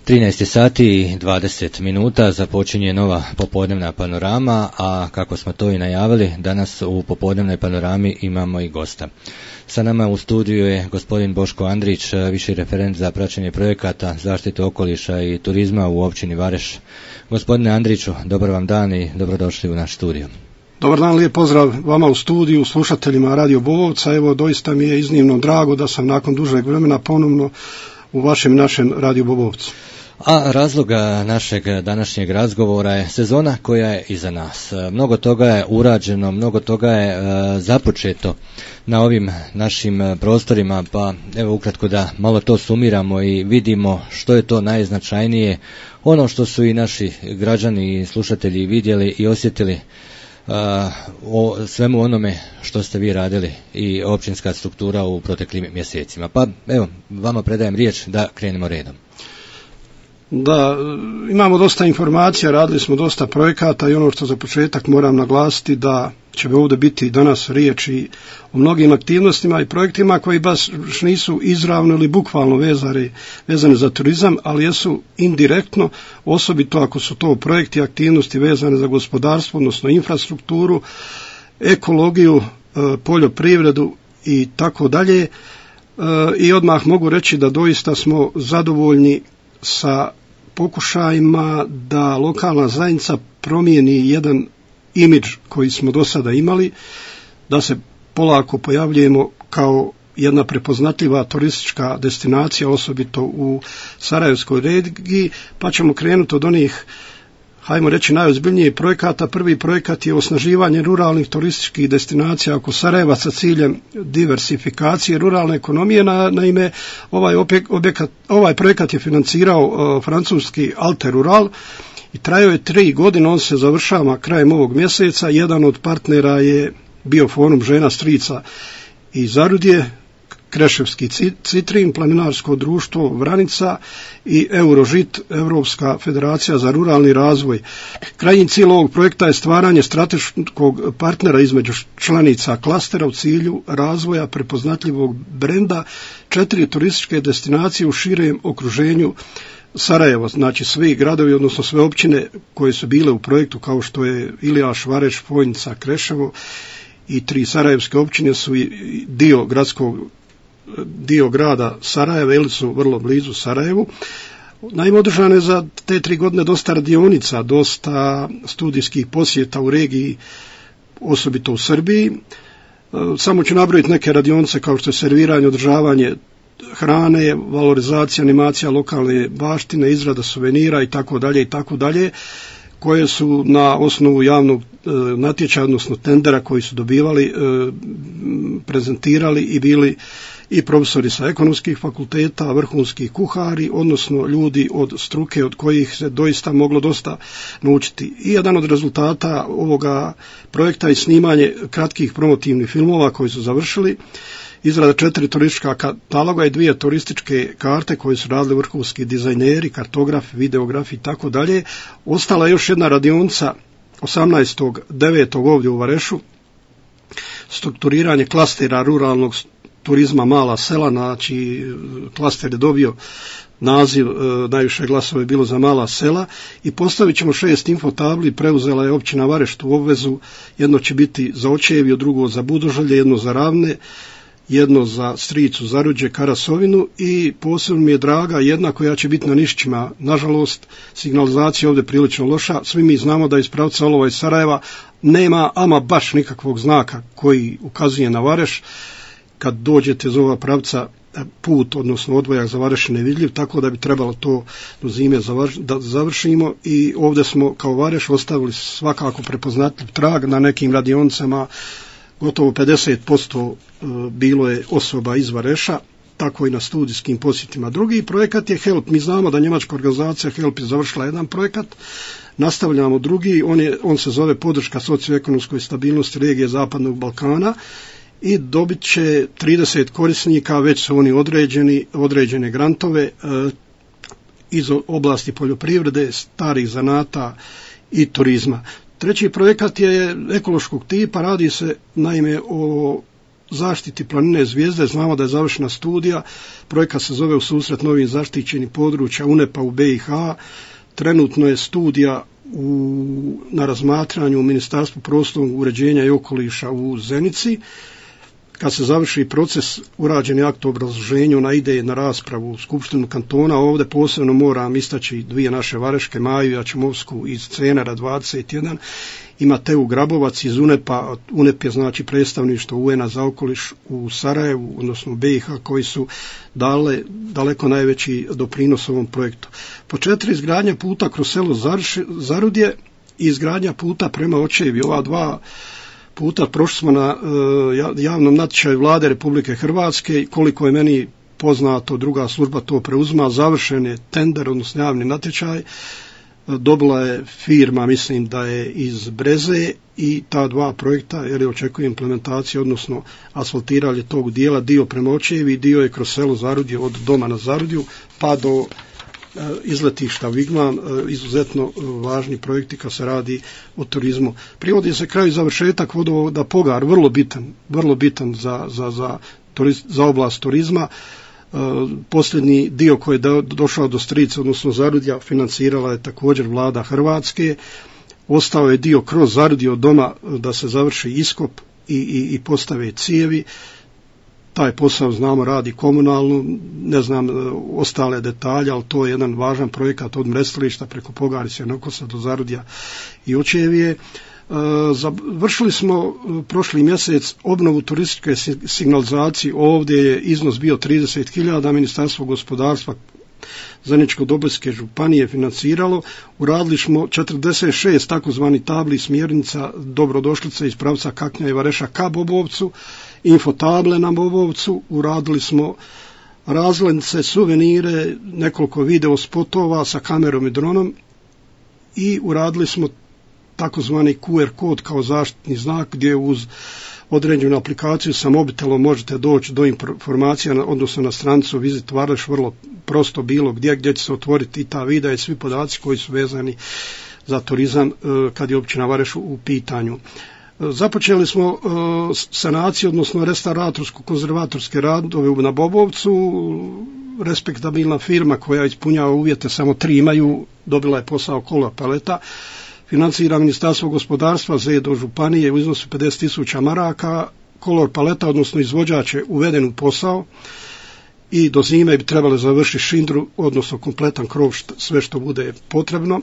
13 sati i 20 minuta započinje nova popodnevna panorama, a kako smo to i najavili, danas u popodnevnoj panorami imamo i gosta. Sa nama u studiju je gospodin Boško Andrić, viši referent za praćenje projekata zaštite okoliša i turizma u općini Vareš. Gospodine Andriću, dobar vam dan i dobrodošli u naš studio. Dobar dan, lijep pozdrav vama u studiju, slušateljima Radio Bobovca. Evo, doista mi je iznimno drago da sam nakon dužeg vremena ponovno u vašem našem Radio Bobovcu. A razloga našeg današnjeg razgovora je sezona koja je iza nas. Mnogo toga je urađeno, mnogo toga je započeto na ovim našim prostorima, pa evo ukratko da malo to sumiramo i vidimo što je to najznačajnije, ono što su i naši građani i slušatelji vidjeli i osjetili o svemu onome što ste vi radili i općinska struktura u proteklim mjesecima. Pa evo, vama predajem riječ da krenemo redom. Da, imamo dosta informacija, radili smo dosta projekata i ono što za početak moram naglasiti da će ovdje biti danas riječi o mnogim aktivnostima i projektima koji baš nisu izravno ili bukvalno vezani za turizam, ali jesu indirektno, osobito ako su to projekti i aktivnosti vezane za gospodarstvo, odnosno infrastrukturu, ekologiju, poljoprivredu i tako dalje. I odmah mogu reći da doista smo zadovoljni sa pokušajima da lokalna zajednica promijeni jedan imidž koji smo do sada imali, da se polako pojavljujemo kao jedna prepoznatljiva turistička destinacija, osobito u Sarajevskoj regiji, pa ćemo krenuti od onih, hajmo reći, najozbiljnijih projekata. Prvi projekat je osnaživanje ruralnih turističkih destinacija oko Sarajeva sa ciljem diversifikacije ruralne ekonomije. Naime, ovaj projekat je financirao francuski Alter Rural i trajao je 3 godine, on se završava krajem ovog mjeseca. Jedan od partnera je bio Forum žena strica i Zarudje, Kreševski Citrin, Planinarsko društvo Vranica i Eurožit, Europska federacija za ruralni razvoj. Krajnji cilj ovog projekta je stvaranje strateškog partnera između članica klastera u cilju razvoja prepoznatljivog brenda 4 turističke destinacije u širem okruženju Sarajevo, znači svi gradovi, odnosno sve općine koje su bile u projektu, kao što je Ilijaš, Vareš, Vojnica, Kreševo i 3 sarajevske općine su dio grada Sarajeva ili su vrlo blizu Sarajevu. Naime, održano je za te 3 godine dosta radionica, dosta studijskih posjeta u regiji, osobito u Srbiji. Samo ću nabrojiti neke radionice kao što je serviranje, održavanje hrane, valorizacija, animacija lokalne baštine, izrada suvenira i tako dalje, koje su na osnovu javnog natječaja, odnosno tendera koji su dobivali, prezentirali i bili i profesori sa ekonomskih fakulteta, vrhunski kuhari, odnosno ljudi od struke od kojih se doista moglo dosta naučiti. I jedan od rezultata ovoga projekta je snimanje kratkih promotivnih filmova koji su završili, izrada 4 turistička kataloga i 2 turističke karte koje su radili vrhunski dizajneri, kartografi, videografi i tako dalje. Ostala je još jedna radionica 18.9. ovdje u Varešu, strukturiranje klastera ruralnog turizma mala sela, znači klaster je dobio naziv, najviše glasova je bilo za mala sela i postavit ćemo 6 infotabli, preuzela je općina Vareš tu obvezu, jedno će biti za Očevje, drugo za Budožalje, jedno za Ravne, jedno za Stricu, Zaruđe, Karasovinu i posebno mi je draga jedna koja će biti na Nišćima. Nažalost, signalizacija ovdje prilično loša, svi mi znamo da iz pravca Olova i Sarajeva nema ama baš nikakvog znaka koji ukazuje na Vareš. Kad dođete iz ova pravca, put, odnosno odvojak za Vareš je nevidljiv, tako da bi trebalo to do zime da završimo i ovdje smo kao Vareš ostavili svakako prepoznatljiv trag. Na nekim radionicama gotovo 50% bilo je osoba iz Vareša, tako i na studijskim posjetima. Drugi projekat je HELP. Mi znamo da njemačka organizacija HELP je završila jedan projekat, nastavljamo drugi, on se zove podrška socioekonomskoj stabilnosti regije Zapadnog Balkana i dobit će 30 korisnika, već su oni određene grantove iz oblasti poljoprivrede, starih zanata i turizma. Treći projekat je ekološkog tipa, radi se naime o zaštiti planine Zvijezde znamo da je završena studija, projekat se zove U susret novih zaštićenih područja UNEP-a u BiH, trenutno je studija na razmatranju u Ministarstvu prostornog uređenja i okoliša u Zenici. Kad se završi proces, urađen je akt o obrazloženju, ona ide na raspravu u Skupštinu kantona. Ovdje posebno moram istaći dvije naše vareške, Maju Jačimovsku iz Cenera 21 i Mateu Grabovac iz UNEP-a. UNEP je znači predstavništvo UN-a za okoliš u Sarajevu, odnosno u BiH, koji su dale daleko najveći doprinos ovom projektu. Po 4 izgradnja puta kroz selo Zarudje i izgradnja puta prema Očevi. Ova dva puta prošli smo na javnom natječaju Vlade Republike Hrvatske i koliko je meni poznato, druga služba to preuzima, završen je tender, odnosno javni natječaj, dobila je firma, mislim da je iz Breze, i ta dva projekta, jer je očekuje implementacija, odnosno asfaltiranje tog dijela, dio prema Očevi, dio je kroz selo Zarudje, od doma na Zarudju pa do izletišta Vigman, izuzetno važni projekti kad se radi o turizmu. Privodi se kraju završetak vodovoda Pogar, vrlo bitan za oblast turizma. Posljednji dio koji je došao do Strice, odnosno Zarudja, financirala je također Vlada Hrvatske. Ostao je dio kroz Zarudje od doma da se završi iskop i postave cijevi. Taj posao, znamo, radi komunalno, ne znam ostale detalje, ali to je jedan važan projekat od Mrestilišta preko Pogarice, Nokosa do Zarudja i Očevije. Završili smo prošli mjesec obnovu turističke signalizacije. Ovdje je iznos bio 30.000, Ministarstvo gospodarstva Zeničko-Dobojske županije financiralo. Uradili smo 46 takozvani tabli smjernica dobrodošlice iz pravca Kaknja i Vareša ka Bobovcu, infotable na Bobovcu, uradili smo razglednice, suvenire, nekoliko video spotova sa kamerom i dronom i uradili smo takozvani QR kod kao zaštitni znak gdje uz određenu aplikaciju sa mobitelom možete doći do informacija, odnosno na stranicu Visit Vareš, vrlo prosto bilo gdje će se otvoriti i ta videa i svi podaci koji su vezani za turizam kad je općina Vareš u pitanju. Započeli smo sanaciju, odnosno restauratorsko-konzervatorske radove na Bobovcu. Respektabilna firma koja ispunjava uvjete, samo 3 imaju, dobila je posao Kolor paleta. Financira Ministarstvo gospodarstva, ZEDO županije u iznosu 50.000 maraka. Kolor paleta, odnosno izvođač, je uveden u posao i do zime bi trebali završiti šindru, odnosno kompletan krov, sve što bude potrebno.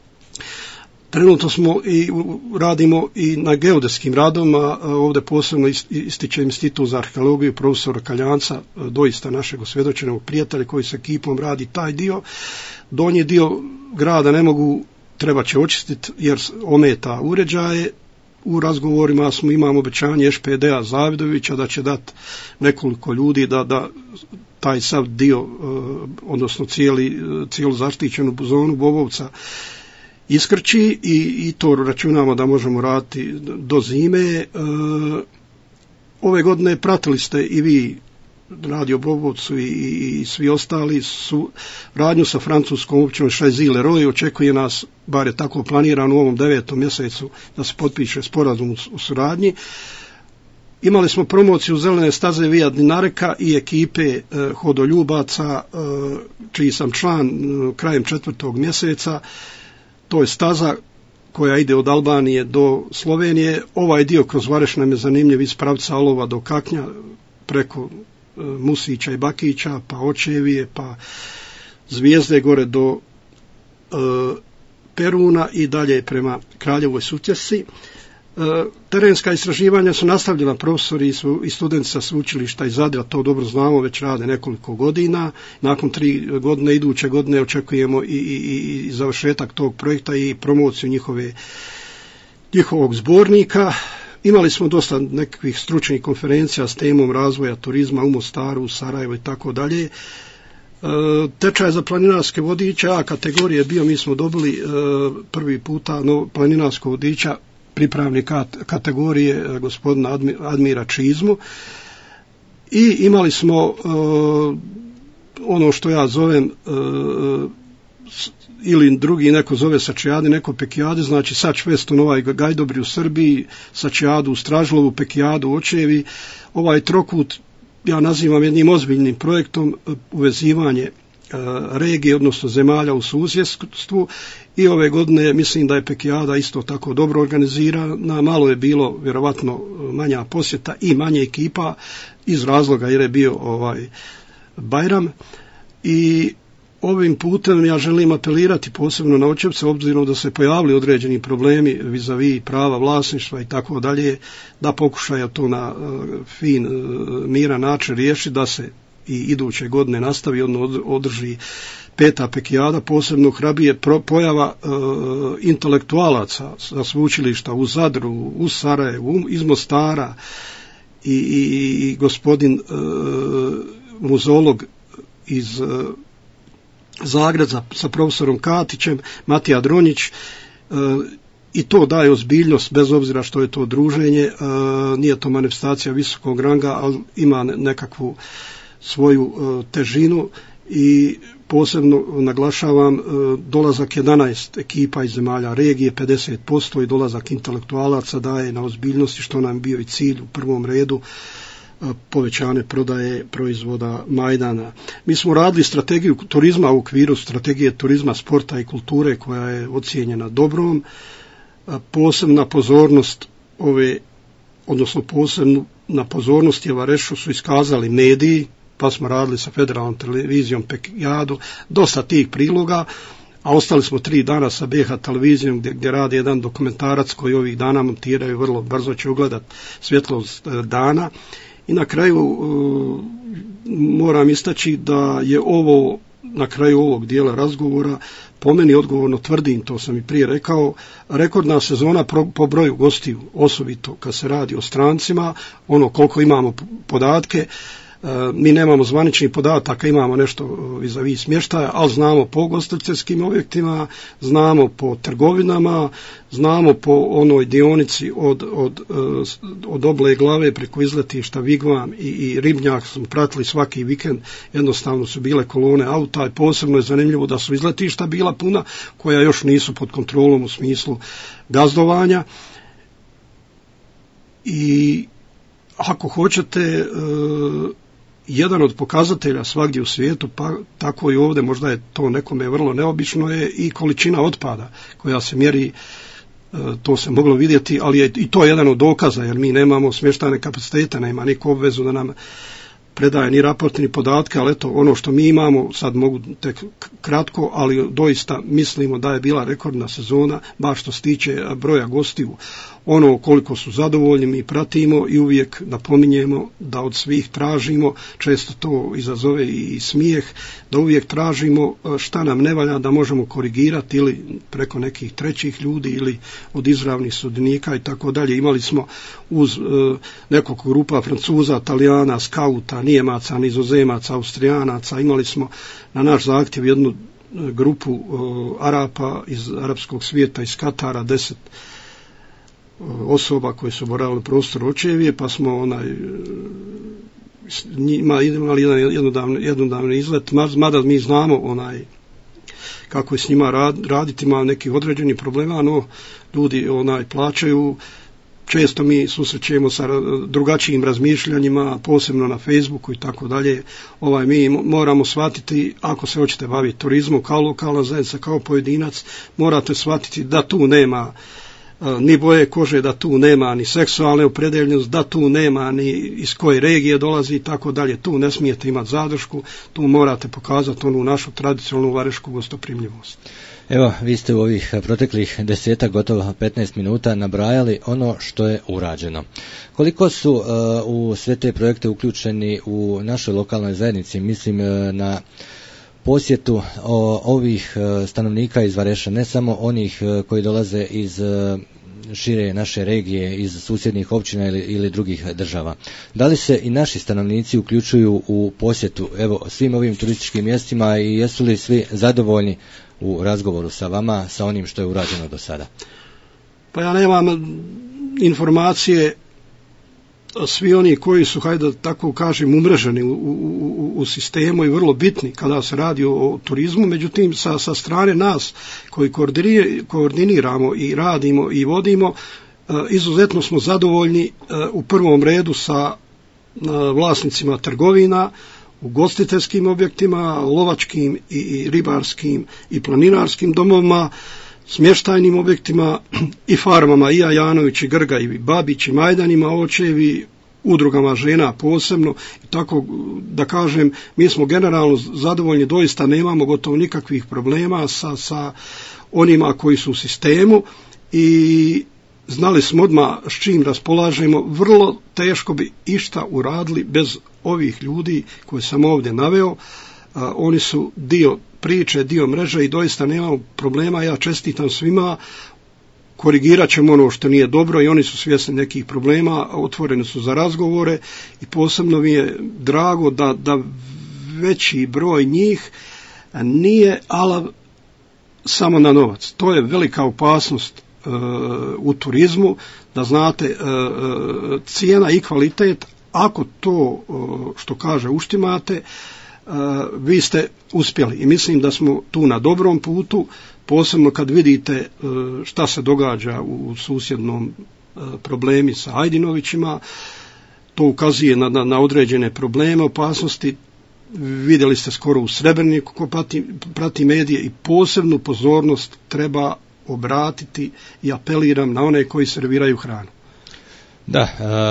Trenutno smo i radimo i na geodetskim radovima, ovdje posebno ističe Institut za arheologiju profesora Kaljanca, doista našeg osvjedočenog prijatelja koji se ekipom radi taj dio. Donji dio grada treba će očistiti jer ometa uređaje. U razgovorima imamo obećanje ŠPD-a Zavidovića da će dati nekoliko ljudi da taj sav dio, odnosno cijelu zaštićenu zonu Bobovca iskrči i to računamo da možemo raditi do zime. Ove godine pratili ste i vi Radio Bobovcu i svi ostali su radnju sa francuskom općinom Choisy-le-Roi. Očekuje nas, bar je tako planirano, u ovom 9. mjesecu da se potpiše sporazum u suradnji. Imali smo promociju zelene staze Via Dinareka i ekipe hodoljubaca, čiji sam član krajem 4. mjeseca. To je staza koja ide od Albanije do Slovenije. Ovaj dio kroz Vareš nam je zanimljiv iz pravca Alova do Kaknja, preko Musića i Bakića, pa Očevije, pa Zvijezde gore do Peruna i dalje prema Kraljevoj Sutjesci. Terenska istraživanja su nastavljena, profesori i studenti sa sveučilišta iz Zadra, to dobro znamo, već rade nekoliko godina. Nakon 3 godine, iduće godine, očekujemo i završetak tog projekta i promociju njihovog zbornika. Imali smo dosta nekakvih stručnih konferencija s temom razvoja turizma u Mostaru, u Sarajevu i tako dalje. Tečaj za planinarske vodiče A kategorije bio, mi smo dobili prvi puta planinarskog vodiča pripravnika kategorije gospodina Admira Čizmu i imali smo ono što ja zovem ili drugi neko zove Sačijade, neko Pekijade, znači Sač-Fest u Novoj Gajdobri u Srbiji, Sačijadu u Stražlovu, Pekijadu u Očevi. Ovaj trokut ja nazivam jednim ozbiljnim projektom uvezivanje regije, odnosno zemalja u susjedstvu, i ove godine mislim da je Pekijada isto tako dobro organizirana. Malo je bilo vjerovatno manja posjeta i manje ekipa iz razloga jer je bio Bajram, i ovim putem ja želim apelirati posebno na Očevce, obzirom da se pojavili određeni problemi vis-a-vis prava vlasništva i tako dalje, da pokušaju to na fin, miran način riješiti, da se i iduće godine nastavi, održi 5. Pekijada. Posebno hrabrije pojava intelektualaca sa sveučilišta u Zadru, u Sarajevu, iz Mostara, i gospodin muzolog iz Zagreba sa profesorom Katićem, Matija Dronjić, i to daje ozbiljnost, bez obzira što je to druženje, nije to manifestacija visokog ranga, ali ima nekakvu svoju težinu, i posebno naglašavam dolazak 11 ekipa iz zemalja regije, 50%, i dolazak intelektualaca daje na ozbiljnosti, što nam bio i cilj u prvom redu, povećane prodaje proizvoda Majdana. Mi smo radili strategiju turizma u okviru strategije turizma, sporta i kulture, koja je ocijenjena dobrom. Posebna pozornost posebna pozornost je Varešu su iskazali mediji, pa smo radili sa federalnom televizijom Pekijadu, dosta tih priloga, a ostali smo 3 dana sa BH televizijom gdje radi jedan dokumentarac koji ovih dana montiraju, vrlo brzo će ugledat svjetlost dana. I na kraju moram istaći da je ovo, na kraju ovog dijela razgovora, po meni odgovorno tvrdim, to sam i prije rekao, rekordna sezona po broju gostiju, osobito kad se radi o strancima, ono koliko imamo podatke. Mi nemamo zvaničnih podataka, imamo nešto vis-a-vis smještaja, ali znamo po ugostiteljskim objektima, znamo po trgovinama, znamo po onoj dionici od Oble Glave preko izletišta Vigvam i Ribnjak, smo pratili svaki vikend, jednostavno su bile kolone auta, i posebno je zanimljivo da su izletišta bila puna, koja još nisu pod kontrolom u smislu gazdovanja. I ako hoćete, jedan od pokazatelja svagdje u svijetu, pa tako i ovdje, možda je to nekome vrlo neobično, je i količina otpada koja se mjeri, to se moglo vidjeti, ali je i to jedan od dokaza, jer mi nemamo smještajne kapacitete, nema niko obvezu da nam predaje ni raport ni podatke, ali eto, ono što mi imamo, sad mogu tek kratko, ali doista mislimo da je bila rekordna sezona, baš što se tiče broja gostiju. Ono koliko su zadovoljni mi pratimo i uvijek napominjemo da od svih tražimo, često to izazove i smijeh, da uvijek tražimo šta nam ne valja, da možemo korigirati ili preko nekih trećih ljudi ili od izravnih sudionika i tako dalje. Imali smo uz nekoliko grupa Francuza, Talijana, skauta, Nijemaca, Nizozemaca, Austrijanaca, imali smo na naš zahtjev jednu grupu Arapa iz arapskog svijeta, iz Katara, 10 osoba koje su boravili u prostoru Očevije, pa smo imali jednodavni izlet, mada mi znamo kako je s njima raditi, ima nekih određenih problema, no ljudi plaćaju. Često mi susrećemo sa drugačijim razmišljanjima, posebno na Facebooku i tako dalje. Mi moramo shvatiti, ako se hoćete baviti turizmom kao lokalna zajednica, kao pojedinac, morate shvatiti da tu nema ni boje kože, da tu nema ni seksualne opredeljenosti, da tu nema ni iz koje regije dolazi i tako dalje. Tu ne smijete imati zadršku, tu morate pokazati onu našu tradicionalnu varešku gostoprimljivost. Evo, vi ste u ovih proteklih 10, gotovo 15 minuta nabrajali ono što je urađeno. Koliko su u sve te projekte uključeni u našoj lokalnoj zajednici, mislim na posjetu ovih stanovnika iz Vareša, ne samo onih koji dolaze iz šire naše regije, iz susjednih općina ili drugih država. Da li se i naši stanovnici uključuju u posjetu svim ovim turističkim mjestima i jesu li svi zadovoljni u razgovoru sa vama sa onim što je urađeno do sada? Pa ja nemam informacije svi oni koji su, hajde da tako kažem, umreženi u sistemu i vrlo bitni kada se radi o turizmu, međutim sa strane nas koji koordiniramo i radimo i vodimo, izuzetno smo zadovoljni u prvom redu sa vlasnicima trgovina, ugostiteljskim objektima, lovačkim i ribarskim i planinarskim domovima, smještajnim objektima i farmama i Jajanović i Grga i Babić i Majdanima, očevi, udrugama žena posebno. I tako da kažem, mi smo generalno zadovoljni, doista nemamo gotovo nikakvih problema sa onima koji su u sistemu i znali smo odmah s čim raspolažemo. Vrlo teško bi išta uradili bez ovih ljudi koje sam ovdje naveo. Oni su dio priče, dio mreže i doista nemamo problema. Ja čestitam svima, korigirat ćemo ono što nije dobro i oni su svjesni nekih problema, otvoreni su za razgovore i posebno mi je drago da veći broj njih nije alav samo na novac. To je velika opasnost u turizmu, da znate, cijena i kvalitet, ako to što kaže uštimate, vi ste uspjeli i mislim da smo tu na dobrom putu, posebno kad vidite šta se događa u susjednom problemi sa Hajdinovićima. To ukazuje na određene probleme, opasnosti. Vidjeli ste skoro u Srebreniku ko prati medije i posebnu pozornost treba obratiti i apeliram na one koji serviraju hranu. Da,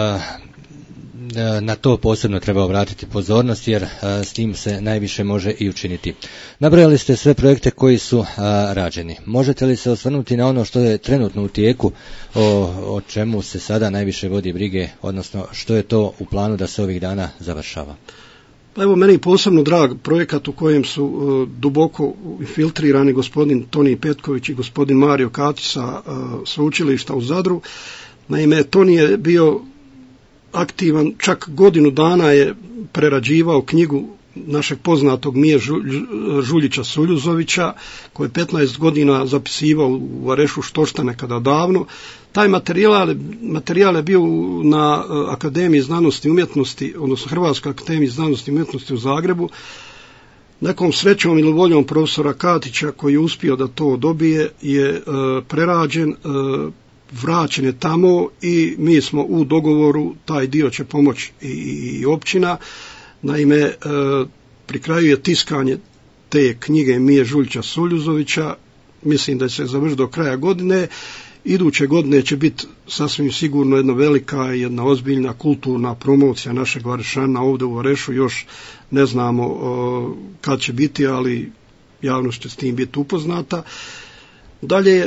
na to posebno treba obratiti pozornost jer s tim se najviše može i učiniti. Nabrojali ste sve projekte koji su rađeni. Možete li se osvrnuti na ono što je trenutno u tijeku, o čemu se sada najviše vodi brige, odnosno što je to u planu da se ovih dana završava? Pa evo, meni je posebno drag projekat u kojem su duboko infiltrirani gospodin Toni Petković i gospodin Mario Katić sa sveučilišta u Zadru. Naime, Toni je bio aktivan, čak godinu dana je prerađivao knjigu našeg poznatog Mije Žuljića Suljuzovića, koji je 15 godina zapisivao u Varešu Štošta nekada davno. Taj materijal je bio na Akademiji znanosti i umjetnosti, odnosno Hrvatskoj akademiji znanosti i umjetnosti u Zagrebu. Nekom srećom ili voljom profesora Katića, koji je uspio da to dobije, je prerađen, vraćen je tamo i mi smo u dogovoru, taj dio će pomoći i općina. Naime, pri kraju je tiskanje te knjige Mije Žuljića Suljuzovića, mislim da će se završiti do kraja godine. Iduće godine će biti sasvim sigurno jedna velika, jedna ozbiljna kulturna promocija našeg Varešana ovdje u Varešu, još ne znamo kad će biti, ali javnost će s tim biti upoznata. Dalje,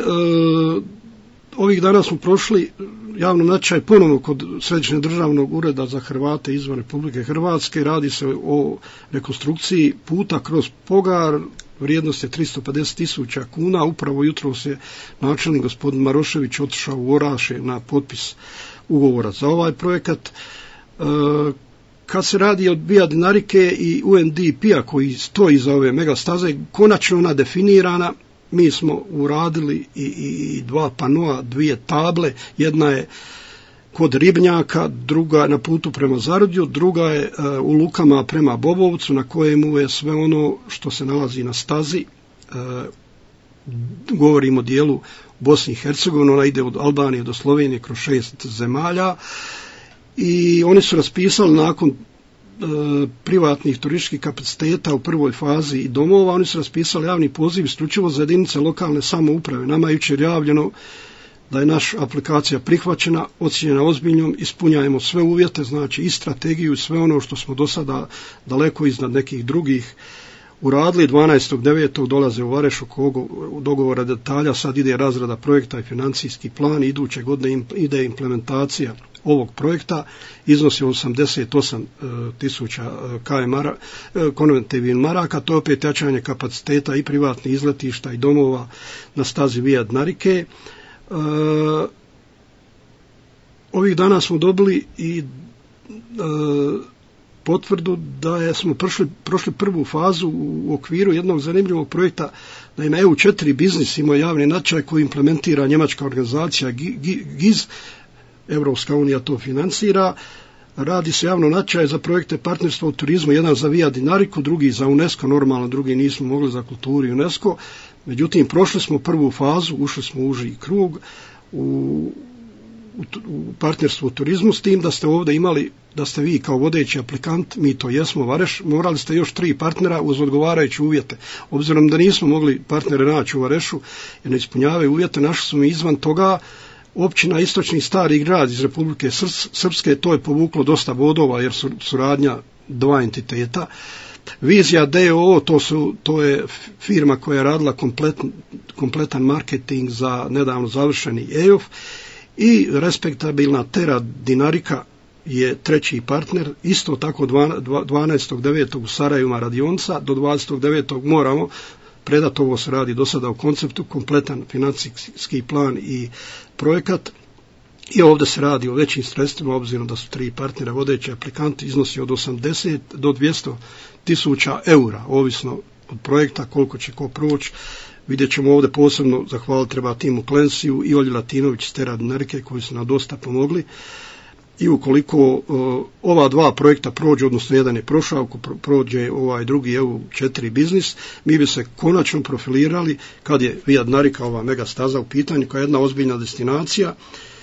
ovih dana smo prošli javnom natječaju ponovno kod Središnjeg državnog ureda za Hrvate izvan Republike Hrvatske. Radi se o rekonstrukciji puta kroz Pogar, vrijednost je 350.000 kuna. Upravo jutro se načelnik gospodin Marošević otišao u Orašje na potpis ugovora za ovaj projekat. Kad se radi od Via Dinarike i UNDP-a koji stoji za ove megastaze, konačno ona definirana. Mi smo uradili i dva panoa, dvije table, jedna je kod Ribnjaka, druga na putu prema Zarodju, druga je u Lukama prema Bobovcu, na kojemu je sve ono što se nalazi na stazi. Govorimo o dijelu Bosni i Hercegovine, ona ide od Albanije do Slovenije kroz 6 zemalja i oni su raspisali nakon privatnih turističkih kapaciteta u prvoj fazi i domova, oni su raspisali javni poziv isključivo za jedinice lokalne samouprave. Nama je jučer javljeno da je naša aplikacija prihvaćena, ocijenjena ozbiljnom, ispunjajemo sve uvjete, znači i strategiju, sve ono što smo do sada daleko iznad nekih drugih uradili. 12.9. dolaze u Varešu dogovora detalja, sad ide razrada projekta i financijski plan, iduće godine ide implementacija ovog projekta, iznosi 88.000 konvertibilnih maraka, to je opet jačanje kapaciteta i privatnih izletišta i domova na stazi Via Dinarike. Ovih dana smo dobili i potvrdu da smo prošli prvu fazu u okviru jednog zanimljivog projekta. Naime, EU4 biznis ima javni natječaj koji implementira njemačka organizacija GIZ, Europska unija to financira. radi se javno natječaj za projekte partnerstva u turizmu, jedan za Via Dinariku, drugi za UNESCO, normalno drugi nismo mogli za kulturu i UNESCO, međutim prošli smo prvu fazu, ušli smo u uži krug u partnerstvu u turizmu, s tim da ste ovdje imali, da ste vi kao vodeći aplikant, mi to jesmo, Vareš, morali ste još 3 partnera uz odgovarajuće uvjete. Obzirom da nismo mogli partnere naći u Varešu jer ne ispunjavaju uvjete, našli smo izvan toga. Općina Istočni Stari Grad iz Republike Srpske, to je povuklo dosta bodova jer su suradnja 2 entiteta. Vizija DOO, to je firma koja je radila kompletan marketing za nedavno završeni EOF, i respektabilna Terra Dinarika je 3. partner, isto tako 12.9. u Sarajevu radionica, do 29. moramo predati, ovo se radi do sada u konceptu, kompletan financijski plan i projekat, i ovdje se radi o većim sredstvima, obzirom da su 3 partnera vodeći aplikanti, iznosi od 80 do 200.000 eura, ovisno od projekta koliko će ko proći. Vidjet ćemo ovdje posebno zahvaliti treba timu Klensiju i Olji Latinović iz Terra Dinarike koji su nam dosta pomogli. I ukoliko ova 2 projekta prođe, odnosno jedan je prošao, ako prođe ovaj drugi EU4 biznis, mi bi se konačno profilirali kad je Via Dinarika, ova mega staza u pitanju, koja je jedna ozbiljna destinacija,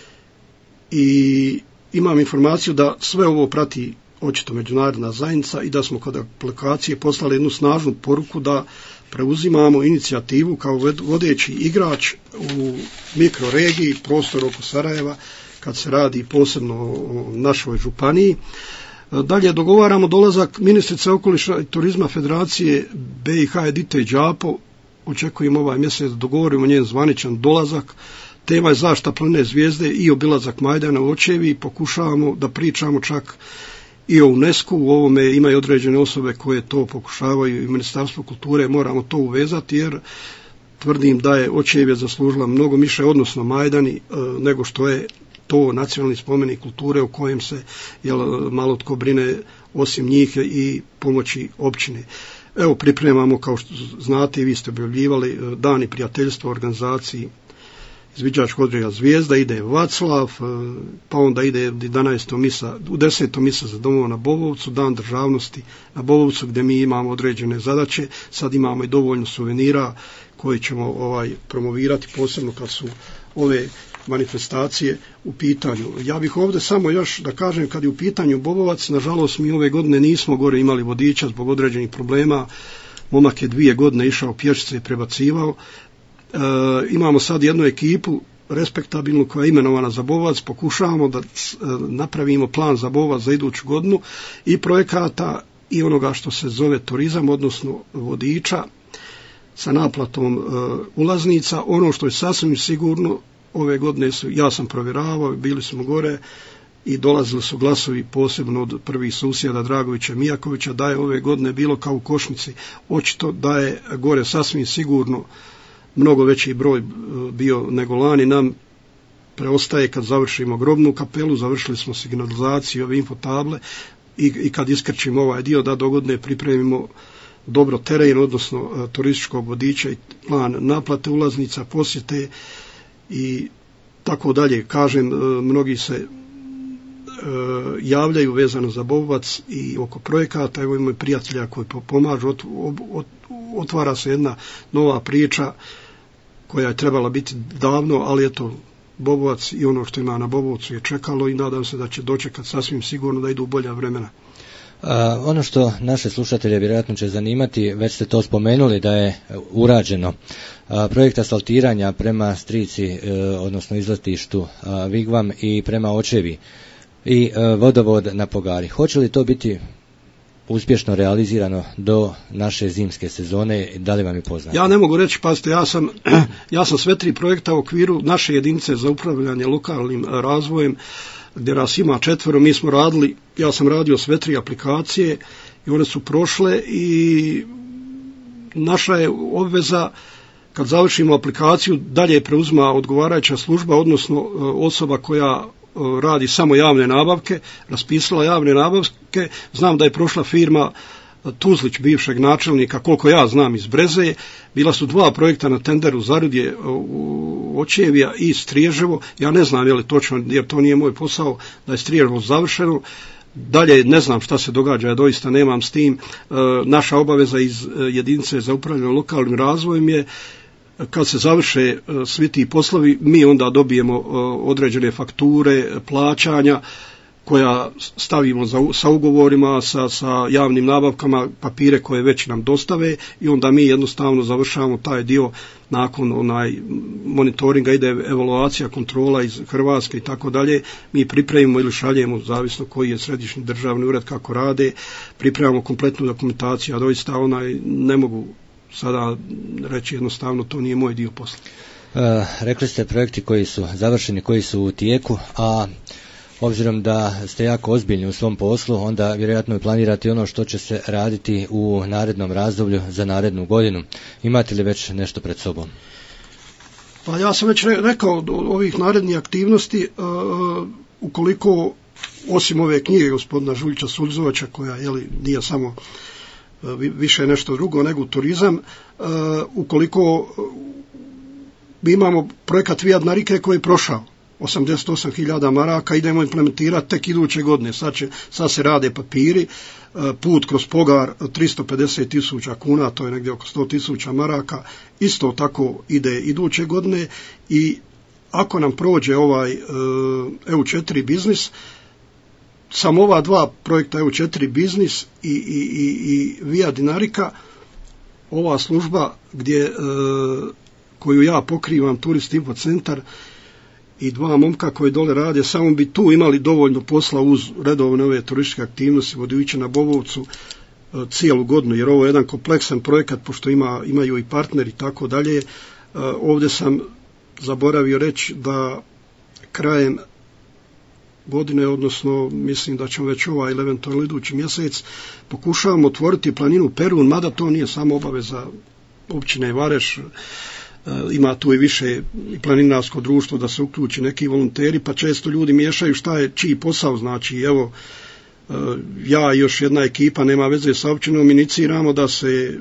i imam informaciju da sve ovo prati očito međunarodna zajednica i da smo kod aplikacije poslali jednu snažnu poruku da preuzimamo inicijativu kao vodeći igrač u mikroregiji, prostor oko Sarajeva, kad se radi posebno o našoj županiji. Dalje dogovaramo dolazak ministrice okoliša i turizma Federacije BiH Edite Đapo, očekujemo ovaj mjesec da dogovorimo njen zvaničan dolazak. Tema je zaštita planine zvijezde i obilazak Majdana u Očevi, pokušavamo da pričamo čak i o UNESCO, u ovome imaju određene osobe koje to pokušavaju i Ministarstvo kulture, moramo to uvezati jer tvrdim da je Očevje zaslužila mnogo više, odnosno Majdani, nego što je to nacionalni spomenik kulture o kojem se malo tko brine osim njih i pomoći općine. Evo pripremamo, kao što znate i vi ste objavljivali, dani prijateljstva u organizaciji izviđačkog odreda Zvijezda, ide Vaclav, pa onda ide u 10. misa za domova na Bobovcu, dan državnosti na Bobovcu gdje mi imamo određene zadaće, sad imamo i dovoljno suvenira koje ćemo promovirati, posebno kad su ove manifestacije u pitanju. Ja bih ovdje samo još da kažem, kad je u pitanju Bobovac, nažalost mi ove godine nismo gore imali vodiča zbog određenih problema, momak je 2 godine išao pješice i prebacivao. Imamo sad jednu ekipu respektabilnu koja je imenovana za Bobovac, pokušavamo da napravimo plan za Bobovac za iduću godinu i projekata i onoga što se zove turizam, odnosno vodiča sa naplatom ulaznica. Ono što je sasvim sigurno, ove godine ja sam provjeravao, bili smo gore i dolazili su glasovi posebno od prvih susjeda Dragovića i Mijakovića da je ove godine bilo kao u Košnici. Očito da je gore sasvim sigurno mnogo veći broj bio nego lani. Nam preostaje kad završimo grobnu kapelu, završili smo signalizaciju, ove infotable i kad iskrčimo ovaj dio da dogodne pripremimo dobro teren, odnosno turističkog vodiča i plan naplate ulaznica, posjete i tako dalje. Kažem, mnogi se javljaju vezano za Bobovac i oko projekata, evo imaju prijatelja koji pomažu, otvara se jedna nova priča koja je trebala biti davno, ali eto, Bobovac i ono što ima na Bobovcu je čekalo i nadam se da će dočekati sasvim sigurno da idu bolja vremena. Ono što naše slušatelje vjerojatno će zanimati, već ste to spomenuli da je urađeno projekt asfaltiranja prema Strici, odnosno izletištu Vigvam i prema Očevi i vodovod na Pogari. Hoće li to biti uspješno realizirano do naše zimske sezone, da li vam je poznato? Ja ne mogu reći, pazite, ja sam sve 3 projekta u okviru naše jedinice za upravljanje lokalnim razvojem, gdje nas ima 4, mi smo radili, ja sam radio sve 3 aplikacije i one su prošle i naša je obveza kad završimo aplikaciju dalje preuzima odgovarajuća služba, odnosno osoba koja radi samo javne nabavke, raspisala javne nabavke. Znam da je prošla firma Tuzlić, bivšeg načelnika, koliko ja znam iz Breze, bila su 2 projekta na tenderu, Zarudje u Očevija i Striježevo. Ja ne znam je li točno, jer to nije moj posao, da je Striježevo završeno. Dalje ne znam šta se događa, ja doista nemam s tim. Naša obaveza iz jedinice za upravljanje lokalnim razvojem je kad se završe svi ti poslovi, mi onda dobijemo određene fakture, plaćanja koja stavimo sa ugovorima, sa javnim nabavkama, papire koje već nam dostave i onda mi jednostavno završavamo taj dio. Nakon monitoringa ide evaluacija, kontrola iz Hrvatske i tako dalje. Mi pripremimo ili šaljemo, zavisno koji je središnji državni ured kako rade, pripremamo kompletnu dokumentaciju, a doista ne mogu sada reći jednostavno, to nije moj dio posla. Rekli ste projekti koji su završeni, koji su u tijeku, a obzirom da ste jako ozbiljni u svom poslu, onda vjerojatno i planirate ono što će se raditi u narednom razdoblju za narednu godinu. Imate li već nešto pred sobom? Pa ja sam već rekao od ovih narednih aktivnosti, ukoliko osim ove knjige gospodina Žuljića Sulzovača, koja nije samo više nešto drugo nego turizam, ukoliko mi imamo projekat Vijat Narike koji je prošao 88.000 maraka, idemo implementirati tek iduće godine. Sad se rade papiri, put kroz Pogar 350.000 kuna, to je negdje oko 100.000 maraka, isto tako ide iduće godine i ako nam prođe ovaj EU4 biznis, samo ova dva projekta EU4 biznis i Via Dinarika, ova služba koju ja pokrivam, Turist Info centar i dva momka koji dole rade, samo bi tu imali dovoljno posla uz redovne ove turističke aktivnosti vodiče na Bobovcu cijelu godinu, jer ovo je jedan kompleksan projekat, pošto imaju i partneri i tako dalje. Ovdje sam zaboravio reći da krajem godine, odnosno mislim da ćemo već ili eventualno idući mjesec, pokušavamo otvoriti planinu Perun, mada to nije samo obaveza općine Vareš, ima tu i više planinarsko društvo da se uključi neki volonteri, pa često ljudi miješaju šta je čiji posao, znači evo ja i još jedna ekipa, nema veze sa općinom, iniciramo da se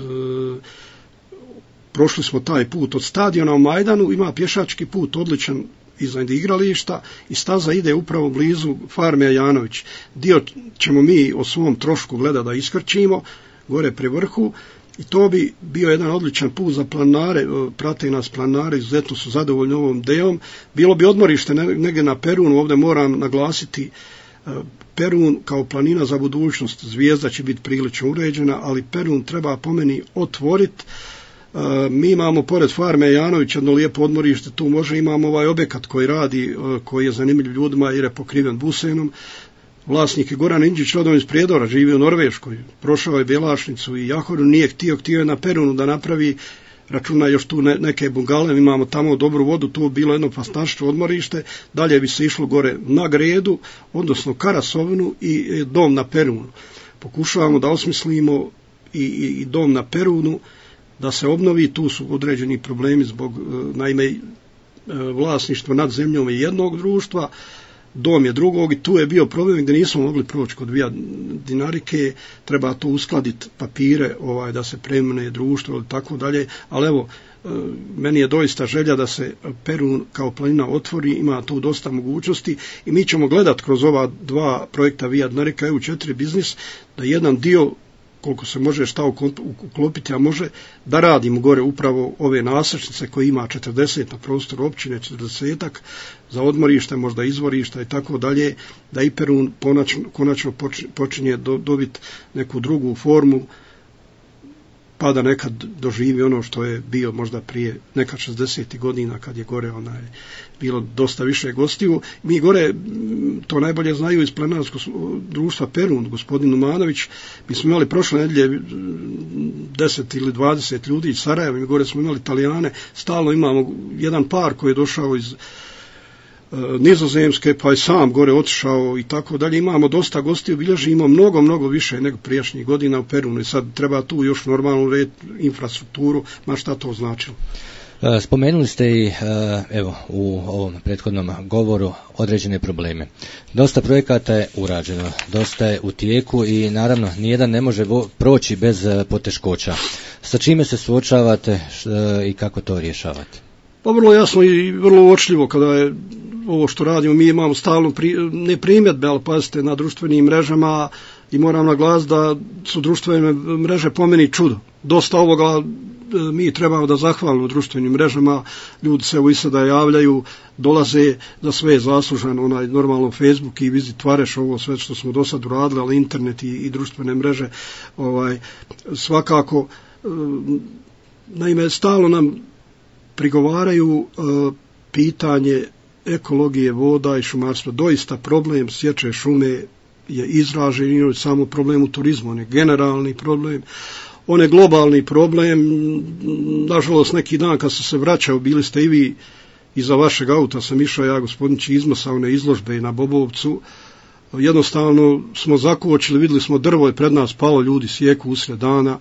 prošli smo taj put od stadiona u Majdanu, ima pješački put odličan iznad igrališta i staza ide upravo blizu farme Janović. Dio ćemo mi o svom trošku gleda da iskrčimo gore pri vrhu i to bi bio jedan odličan put za planare, prate nas planare, izuzetno su zadovoljni ovom idejom. Bilo bi odmorište negdje na Perunu, ovdje moram naglasiti Perun kao planina za budućnost, Zvijezda će biti prilično uređena, ali Perun treba po meni otvoriti. Mi imamo pored farme Janović jedno lijepo odmorište, tu imamo ovaj objekat koji radi, koji je zanimljiv ljudima jer je pokriven busenom. Vlasnik je Goran Indžić, rodom iz Prijedora, živi u Norveškoj, prošao je Bjelašnicu i Jahoru, nije htio je na Perunu da napravi, računa još tu neke bungale, imamo tamo dobru vodu, tu bilo jedno fantastično odmorište, dalje bi se išlo gore na Gredu, odnosno Karasovinu i dom na Perunu. Pokušavamo da osmislimo i dom na Perunu, da se obnovi, tu su određeni problemi zbog, naime, vlasništva nad zemljom je jednog društva, dom je drugog i tu je bio problem gdje nismo mogli proći kod Via Dinarike, treba tu uskladiti papire da se premene društvo ili tako dalje, ali evo, meni je doista želja da se Perun kao planina otvori, ima tu dosta mogućnosti i mi ćemo gledati kroz ova dva projekta Via Dinarika EU4 biznis da jedan dio koliko se može šta uklopiti, a može da radimo gore upravo ove nasrčnice koje ima 40 na prostoru općine, 40-ak za odmorište, možda izvorišta i tako dalje, da i Perun konačno počinje dobiti neku drugu formu, pa da nekad doživi ono što je bio možda prije nekad 60. godina kad je gore bilo dosta više gostiju. Mi gore, to najbolje znaju iz planinarskog društva Perun, gospodin Numanović, mi smo imali prošle nedjelje 10 ili 20 ljudi iz Sarajeva, mi gore smo imali Italijane, stalno imamo jedan par koji je došao iz Nizozemske, pa je sam gore otišao i tako dalje. Imamo dosta gostiju, bilježimo mnogo više nego prijašnjih godina u Perunu i sad treba tu još normalnu infrastrukturu, ma šta to značilo. Spomenuli ste i u ovom prethodnom govoru određene probleme. Dosta projekata je urađeno, dosta je u tijeku i naravno nijedan ne može proći bez poteškoća. Sa čime se suočavate i kako to rješavate? Pa vrlo jasno i vrlo uočljivo kada je ovo što radimo, mi imamo stalno ne primjedbe, ali pazite, na društvenim mrežama, i moram naglasiti da su društvene mreže po meni čudo. Dosta ovoga mi trebamo da zahvalimo društvenim mrežama, ljudi se u sada javljaju, dolaze za sve zasluženo, normalno Facebook i Vizit Vareš, ovo sve što smo do sad uradili, ali internet i društvene mreže, svakako, naime, stalno nam prigovaraju pitanje ekologije voda i šumarstva. Doista problem sječe šume je izražen i samo problem u turizmu, on je generalni problem, on je globalni problem. Nažalost, neki dan kad sam se vraćao, bili ste i vi iza vašeg auta, sam išao ja, gospodin Čizma, sa one izložbe na Bobovcu, jednostavno smo zakočili, vidjeli smo drvo je pred nas palo, ljudi sjeku usred dana,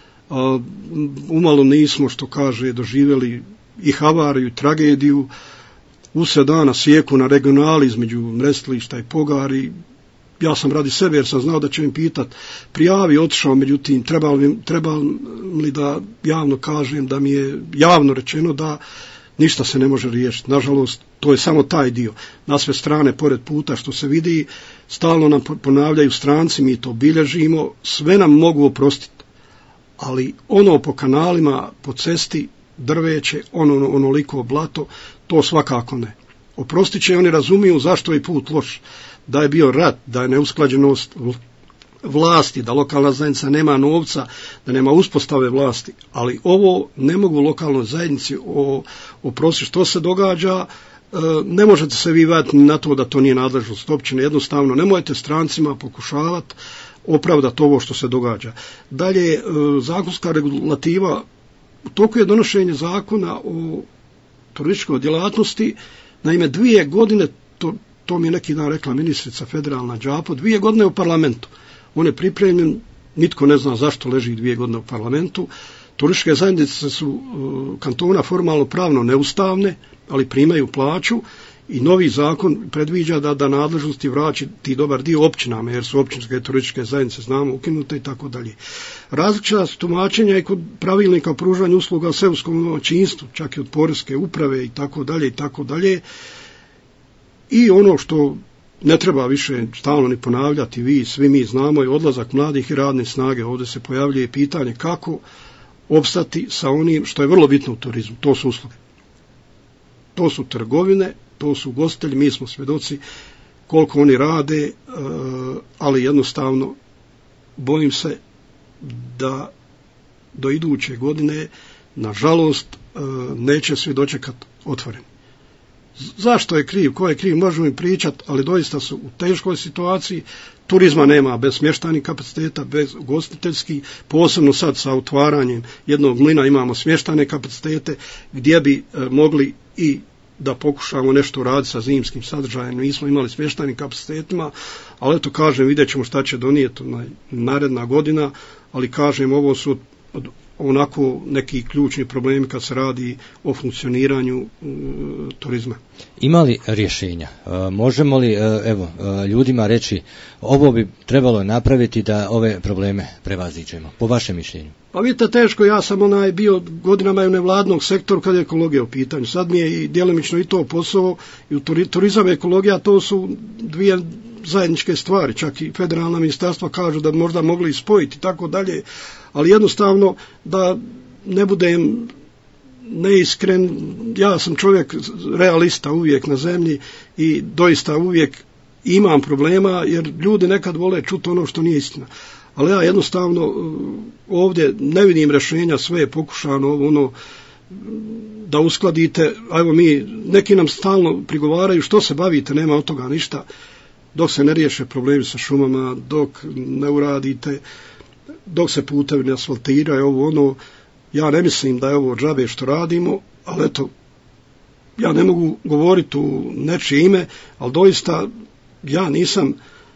umalo nismo, što kaže, doživjeli i havariju i tragediju, usred dana sjeku na regionali između Mrestlišta i Pogari. Ja sam radi sebe, jer sam znao da će mi pitat, prijavi, otišao, međutim, treba li da javno kažem, da mi je javno rečeno da ništa se ne može riješiti. Nažalost, to je samo taj dio. Na sve strane, pored puta što se vidi, stalno nam ponavljaju stranci, mi to bilježimo, sve nam mogu oprostiti. Ali ono po kanalima, po cesti, drveće, onoliko blato, to svakako ne. Oprostit će, oni razumiju zašto je put loš, da je bio rat, da je neusklađenost vlasti, da lokalna zajednica nema novca, da nema uspostave vlasti, ali ovo ne mogu lokalnoj zajednici oprostiti. Što se događa, ne možete se vi vratiti na to da to nije nadležnost općine, jednostavno nemojte strancima pokušavati opravdati ovo što se događa. Dalje, zakonska regulativa, u toku je donošenje zakona o turističkoj djelatnosti, naime 2 godine, to mi je neki dan rekla ministrica federalna Đapo, 2 godine u parlamentu. On je pripremljen, nitko ne zna zašto leži 2 godine u parlamentu. Turističke zajednice su kantona formalno pravno neustavne, ali primaju plaću i novi zakon predviđa da nadležnosti vraća ti dobar dio općinama, jer su općinske turističke zajednice, znamo, ukinute i tako dalje. Različita tumačenja i kod pravilnika o pružanju usluga seoskom domaćinstvu, čak i od poreske uprave i tako dalje i tako dalje. I ono što ne treba više stalno ni ponavljati, vi, svi mi znamo, je odlazak mladih i radne snage. Ovdje se pojavljuje pitanje kako opstati sa onim što je vrlo bitno u turizmu, to su usluge. To su trgovine, to su ugostitelji, mi smo svjedoci koliko oni rade, ali jednostavno bojim se da do iduće godine, nažalost, neće svi dočekati otvoreni. Zašto je kriv, ko je kriv, možemo im pričati, ali doista su u teškoj situaciji. Turizma nema bez smještajnih kapaciteta, bez ugostiteljskih, posebno sad sa otvaranjem jednog mlina imamo smještajne kapacitete gdje bi mogli i da pokušamo nešto raditi sa zimskim sadržajem. Nismo imali smještajnim kapacitetima, ali eto kažem, vidjet ćemo šta će donijeti naredna godina, ali kažem, ovo su onako neki ključni problemi kad se radi o funkcioniranju turizma. Ima li rješenja? Možemo li ljudima reći ovo bi trebalo napraviti da ove probleme prevaziđemo, po vašem mišljenju? Pa vidite, teško, ja sam bio godinama u nevladnog sektoru kad je ekologija u pitanju. Sad mi je i djelomično i to posao, i turizam i ekologija, to su 2 zajedničke stvari, čak i federalna ministarstva kažu da možda mogli spojiti i tako dalje, ali jednostavno da ne budem neiskren, ja sam čovjek realista uvijek na zemlji i doista uvijek imam problema, jer ljudi nekad vole čuti ono što nije istina. Ali ja jednostavno ovdje ne vidim rješenja, sve je pokušano da uskladite, neki nam stalno prigovaraju što se bavite, nema od toga ništa, dok se ne riješe problemi sa šumama, dok ne uradite, dok se putevi ne asfaltiraju, ja ne mislim da je ovo džabe što radimo, ali eto, ja ne mogu govoriti u nečije ime, ali doista ja nisam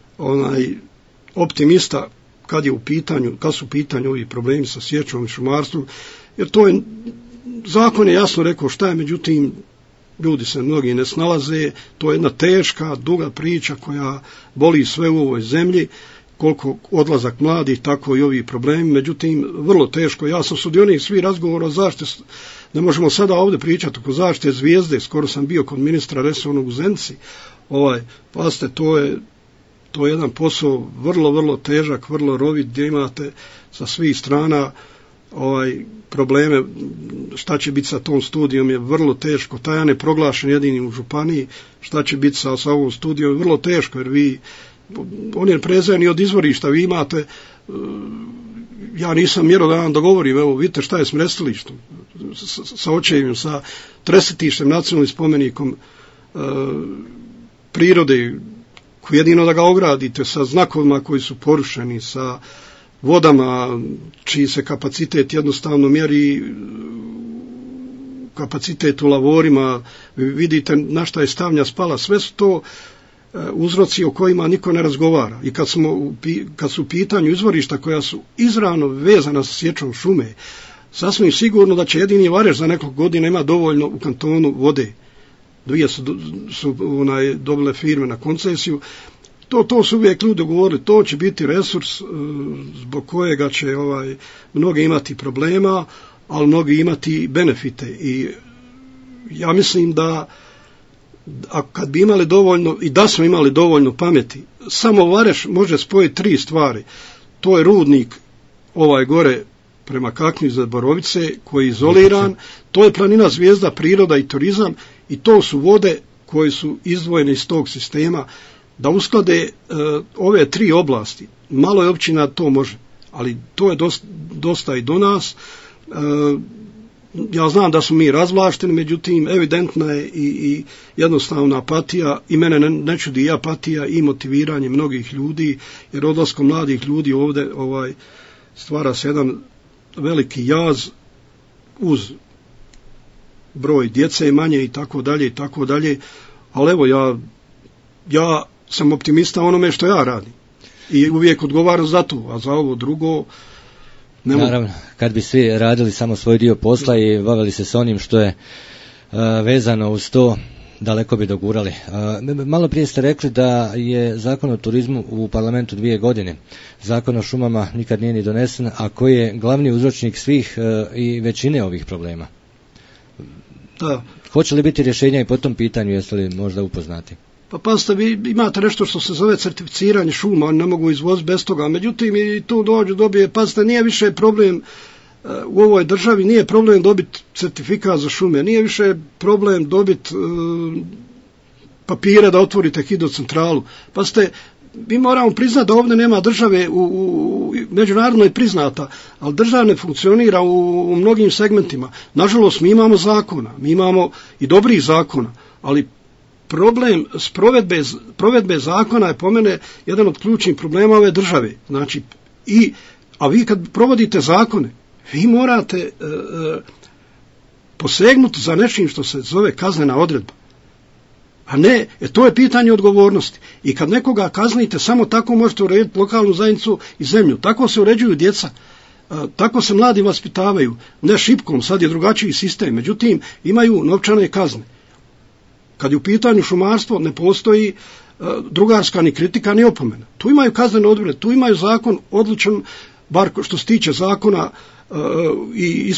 optimista kad su u pitanju ovi problemi sa sječom i šumarstvom, jer to je, zakon je jasno rekao šta je, međutim, ljudi se mnogi ne snalaze, to je jedna teška, duga priča koja boli sve u ovoj zemlji, koliko odlazak mladih, tako i ovi problemi, međutim, vrlo teško. Ja sam sudionik svih razgovora o Ne možemo sada ovdje pričati oko zaštite zvijezde, skoro sam bio kod ministra resornog u Zenici, pazite, to je jedan posao vrlo, vrlo težak, vrlo rovit, gdje imate sa svih strana probleme, šta će biti sa tom studijom je vrlo teško, Tajan je proglašen jedinim u županiji, šta će biti sa ovom studijom je vrlo teško, jer on je prezajeni od izvorišta, vi imate, ja nisam mjerodavan da govorim, evo vidite šta je s mrestilištom, sa očevim, sa Tresetištem, nacionalnim spomenikom prirode, koji jedino da ga ogradite, sa znakovima koji su porušeni, sa vodama čiji se kapacitet jednostavno mjeri, kapacitet u lavorima, vidite na šta je stavnja spala, sve su to uzroci o kojima niko ne razgovara. I kad su u pitanju izvorišta koja su izravno vezana sa sječom šume, sasvim sigurno da će jedini Vareš za nekoliko godina ima dovoljno u kantonu vode. Dvije su dobile firme na koncesiju. To su uvijek ljudi govorili, to će biti resurs zbog kojega će mnogi imati problema, ali mnogi imati benefite. I ja mislim da kad bi imali dovoljno, i da smo imali dovoljno pameti, samo Vareš može spojiti 3 stvari. To je rudnik gore prema Kaknju iza Borovice koji je izoliran, to je planina Zvijezda, priroda i turizam, i to su vode koje su izdvojene iz tog sistema. Da usklade ove 3 oblasti, malo je općina to može, ali to je dosta i do nas. Ja znam da smo mi razvlašteni, međutim evidentna je i jednostavna apatija, i mene ne čudi i apatija i motiviranje mnogih ljudi, jer odlaskom mladih ljudi ovdje stvara se jedan veliki jaz uz broj djece manje i tako dalje, ali evo ja sam optimista onome što ja radim i uvijek odgovaram za to, a za ovo drugo naravno, kad bi svi radili samo svoj dio posla i bavili se s onim što je vezano uz to, daleko bi dogurali. Malo prije ste rekli da je Zakon o turizmu u parlamentu 2 godine. Zakon o šumama nikad nije ni donesen, a koji je glavni uzročnik svih i većine ovih problema. Da. Hoće li biti rješenja i po tom pitanju, jeste li možda upoznati? Pa pazite, vi imate nešto što se zove certificiranje šuma, oni ne mogu izvoziti bez toga, međutim i tu dobije, pazite, nije više problem u ovoj državi, nije problem dobiti certifikat za šume, nije više problem dobiti papire da otvorite hidrocentralu. Pazite, mi moramo priznati da ovdje nema države u međunarodno je priznata, ali država ne funkcionira u mnogim segmentima. Nažalost, mi imamo zakona, mi imamo i dobrih zakona, ali problem s provedbe zakona je po mene jedan od ključnih problema ove države. Znači, a vi kad provodite zakone, vi morate posegnuti za nečim što se zove kaznena odredba. A ne, to je pitanje odgovornosti. I kad nekoga kaznite, samo tako možete urediti lokalnu zajednicu i zemlju. Tako se uređuju djeca, tako se mladi vaspitavaju. Ne šipkom, sad je drugačiji sistem. Međutim, imaju novčane kazne. Kad je u pitanju šumarstvo, ne postoji drugarska ni kritika ni opomena. Tu imaju kaznene odredbe, tu imaju zakon odličan, bar što se tiče zakona i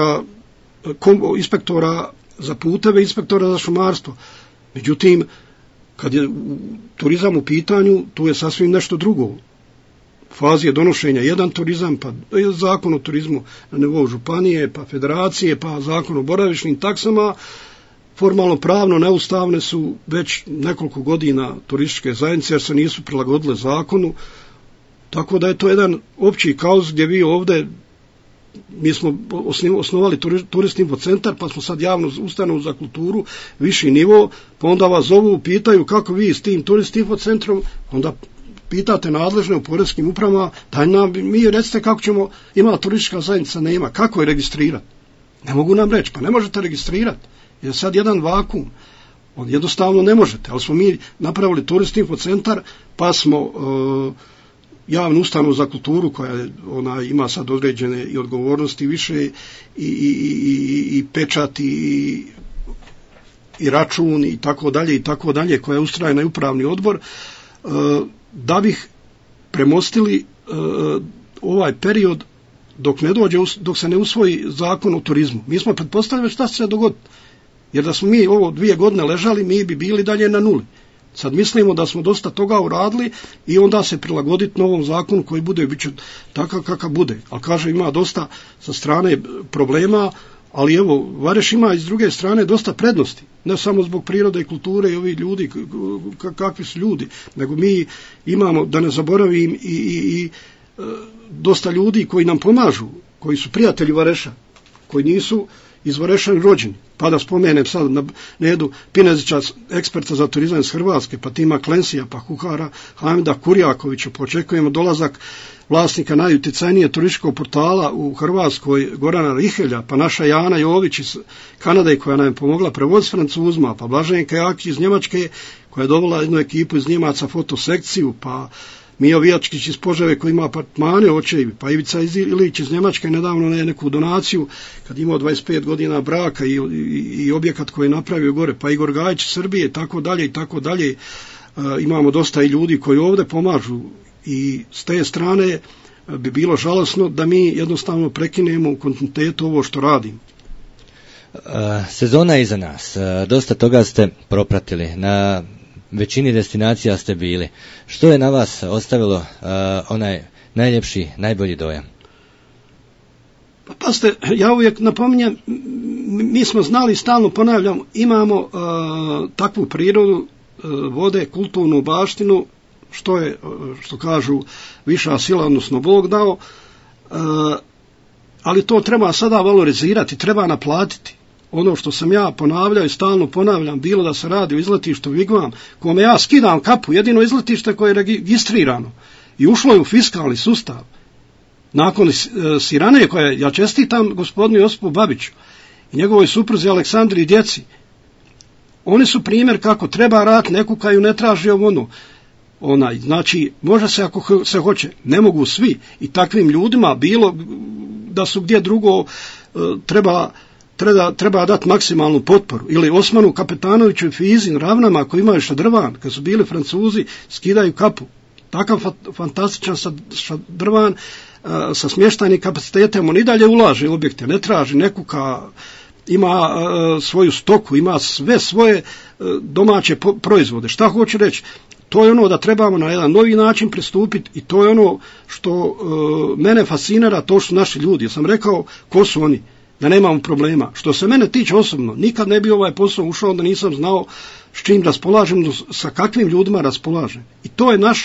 inspektora za puteve, inspektora za šumarstvo. Međutim, kad je turizam u pitanju, tu je sasvim nešto drugo. Fazi je donošenja jedan turizam, pa zakon o turizmu na nivou županije, pa federacije, pa zakon o boravišnim taksama. Formalno pravno neustavne su već nekoliko godina turističke zajednice jer se nisu prilagodile zakonu, tako da je to jedan opći kaos gdje vi ovdje, mi smo osnovali Turist Info centar, pa smo sad javnu ustanovu za kulturu, viši nivo, pa onda vas zovu, pitaju kako vi s tim Turist Info centrom, onda pitate nadležne u poreskim upravama, daj nam, mi recite kako ćemo, ima turistička zajednica, nema, kako je registrirati? Ne mogu nam reći, pa ne možete registrirati. Je sad jedan vakuum, jednostavno ne možete, ali smo mi napravili Turist Info centar, pa smo javnu ustanovu za kulturu koja ona ima sad određene i odgovornosti više i pečat i račun i tako dalje, koja je ustrajena i upravni odbor, da bih premostili ovaj period dok se ne usvoji zakon o turizmu. Mi smo pretpostavljali šta će se dogoditi. Jer da smo mi ovo 2 godine ležali, mi bi bili dalje na nuli. Sad mislimo da smo dosta toga uradili i onda se prilagoditi novom zakonu koji bude bit će takav kakav bude. Ali kaže, ima dosta sa strane problema, ali evo, Vareš ima i s druge strane dosta prednosti. Ne samo zbog prirode i kulture i ovih ljudi, kakvi su ljudi, nego mi imamo, da ne zaboravim, i dosta ljudi koji nam pomažu, koji su prijatelji Vareša, koji nisu iz Vareša rođeni. Pa da spomenem sad na Nedu Pinezića, eksperta za turizam iz Hrvatske, pa Tima Klensija, pa kuhara Hamida Kurjakovića, očekujemo dolazak vlasnika najutjecajnije turističkog portala u Hrvatskoj, Gorana Rihelja, pa naša Jana Jović iz Kanade koja nam je pomogla prevoditi s Francuzima, pa Blaženka Jaki iz Njemačke koja je dovela jednu ekipu iz Njemaca fotosekciju, pa Mijo Vijačkić iz Poževe koji ima apartmane očevi, pa Ivica Ilić iz Njemačke nedavno neku donaciju kad imao 25 godina braka i objekat koji je napravio gore, pa Igor Gajić iz Srbije i tako dalje i tako dalje. Imamo dosta i ljudi koji ovdje pomažu i s te strane bi bilo žalosno da mi jednostavno prekinemo u kontinuitetu ovo što radimo. Sezona je iza nas, dosta toga ste propratili, na većini destinacija ste bili. Što je na vas ostavilo onaj najljepši, najbolji dojam? Pa pazite, ja uvijek napominjem, mi smo znali, stalno ponavljam, imamo takvu prirodu, vode, kulturnu baštinu, što kažu viša sila, odnosno Bog dao, ali to treba sada valorizirati, treba naplatiti. Ono što sam ja ponavljao i stalno ponavljam, bilo da se radi o izletištu Vigvam, kome ja skidam kapu, jedino izletište koje je registrirano i ušlo je u fiskalni sustav. Nakon Sirane, koje ja čestitam gospodinu Josipu Babiću i njegovoj supruzi Aleksandri i djeci, oni su primjer kako treba raditi, ne kukaju, ne traži ono. Znači, može se ako se hoće, ne mogu svi i takvim ljudima, bilo da su gdje drugo, treba dati maksimalnu potporu. Ili Osmanu Kapetanoviću i Fizin Ravnama koji imaju šadrvan, kad su bili Francuzi, skidaju kapu. Takav fantastičan šadrvan sa smještajnim kapacitetom, on i dalje ulaže objekte, ne traži, ne kuka, ima svoju stoku, ima sve svoje domaće proizvode. Šta hoću reći? To je ono da trebamo na jedan novi način pristupiti i to je ono što mene fascinira, to su naši ljudi. Ja sam rekao ko su oni, da nemamo problema. Što se mene tiče osobno, nikad ne bi ovaj posao ušao da nisam znao s čim raspolažem, sa kakvim ljudima raspolažem. I to je naš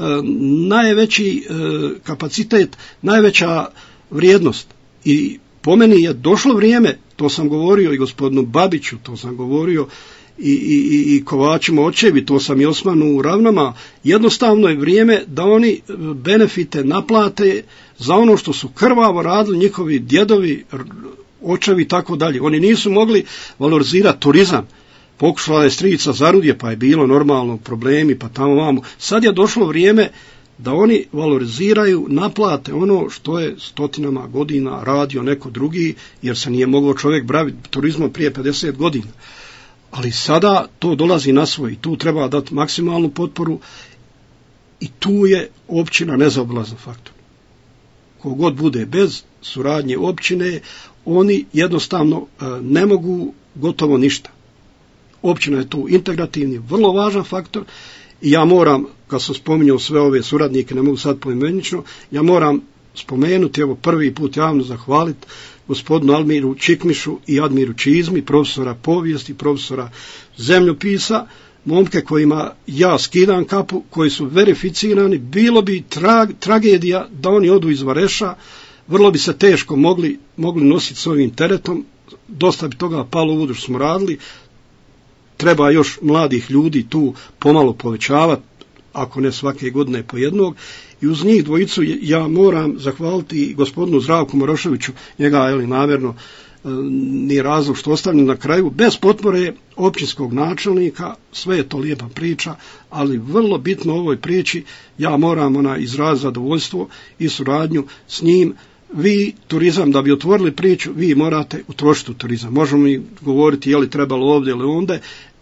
najveći kapacitet, najveća vrijednost. I po meni je došlo vrijeme, to sam govorio i gospodinu Babiću, to sam govorio i Kovačima očevi, to sam i Osmanu u Ravnama, jednostavno je vrijeme da oni benefite naplate za ono što su krvavo radili njihovi djedovi, očevi i tako dalje. Oni nisu mogli valorizirati turizam. Pokušala je strica Zarudje, pa je bilo normalno problemi, pa tamo vamo. Sad je došlo vrijeme da oni valoriziraju, naplate ono što je stotinama godina radio neko drugi, jer se nije mogao čovjek baviti turizmom prije 50 godina. Ali sada to dolazi na svoj i tu treba dati maksimalnu potporu i tu je općina nezaobilazan faktor. Kogod bude bez suradnje općine, oni jednostavno ne mogu gotovo ništa. Općina je tu integrativni, vrlo važan faktor i ja moram, kad sam spominjao sve ove suradnike, ne mogu sad poimenično, ja moram spomenuti, evo prvi put javno zahvaliti gospodinu Almiru Čikmišu i Admiru Čizmi, profesora povijesti, profesora zemljopisa, momke kojima ja skidam kapu, koji su verificirani. Bilo bi tragedija da oni odu iz Vareša, vrlo bi se teško mogli nositi s ovim teretom, dosta bi toga palo u vodu što smo radili. Treba još mladih ljudi tu pomalo povećavati, ako ne svake godine po jednog. I uz njih dvojicu ja moram zahvaliti gospodinu Zdravku Moroševiću, njega namjerno nije razlog što ostavljam na kraju. Bez potpore općinskog načelnika, sve je to lijepa priča, ali vrlo bitno u ovoj priči ja moram izraziti zadovoljstvo i suradnju s njim. Vi, turizam, da bi otvorili priču, vi morate utrošiti u turizam. Možemo mi govoriti je li trebalo ovdje ili onda,